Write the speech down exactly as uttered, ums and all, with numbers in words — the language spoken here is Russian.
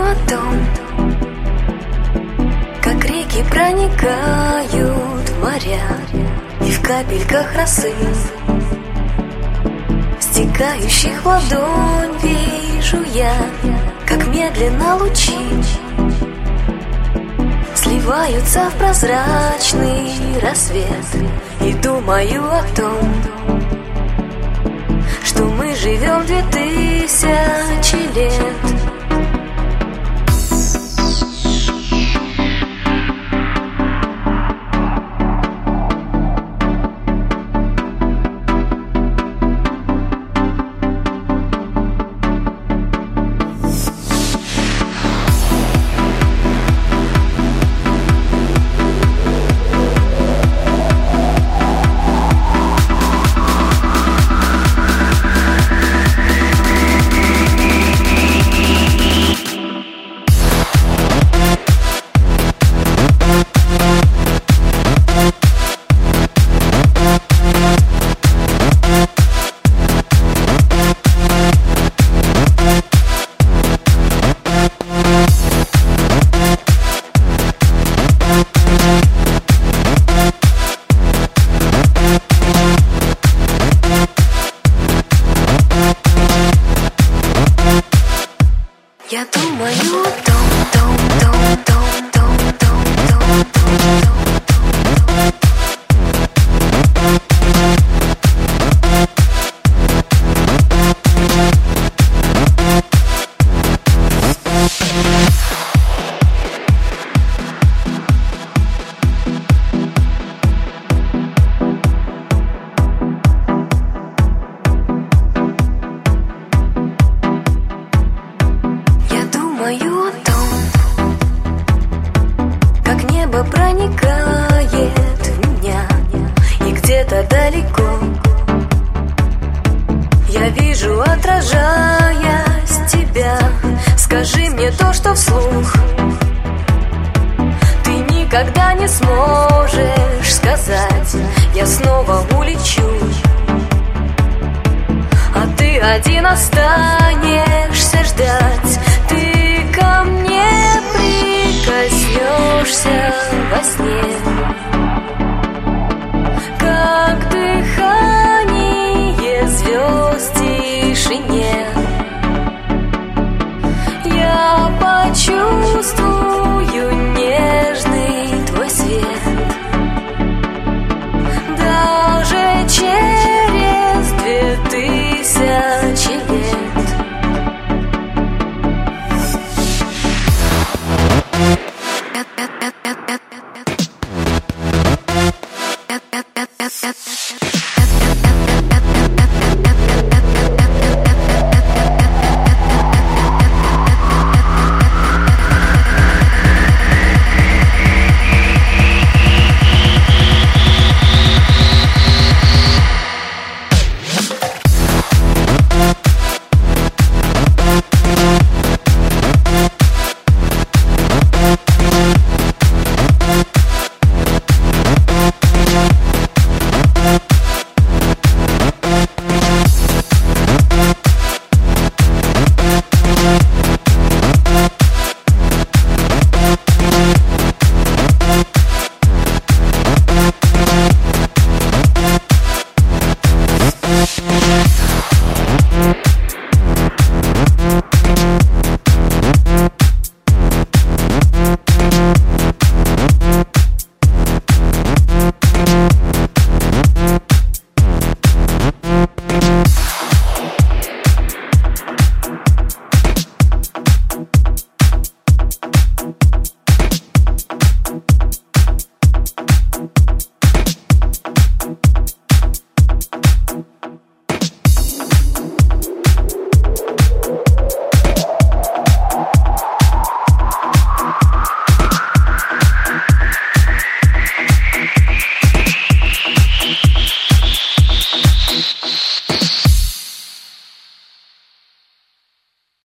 о том, как реки проникают в моря, и в капельках росы, стекающих в ладонь, вижу я, как медленно лучи сливаются в прозрачный рассвет. И думаю о том, что мы живем две тысячи лет. Я думаю о том, том, том, том, том, том, том, том, том. Думаю о том, как небо проникает в меня, и где-то далеко я вижу, отражаясь, тебя. Скажи мне то, что вслух ты никогда не сможешь сказать. Я снова улечу, а ты один останешься ждать.